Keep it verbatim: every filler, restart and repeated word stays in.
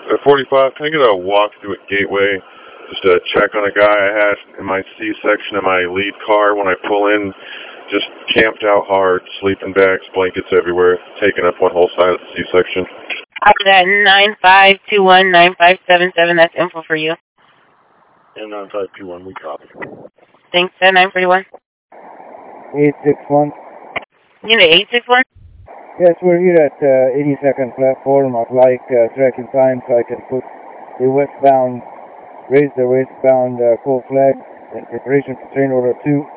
At forty-five, can I get a walk through at Gateway? Just to check on a guy I had in my C section of my lead car when I pull in. Just camped out hard, sleeping bags, blankets everywhere, taking up one whole side of the C section. I got nine five two one nine five seven seven. That's info for you. And nine five two one, we copy. Thanks, uh, nine forty-one. eight six one. Unit eight six one? Yes, we're here at uh, eighty-second platform. I'd like uh, tracking time so I can put the westbound, raise the westbound uh, full flag in preparation for train order two.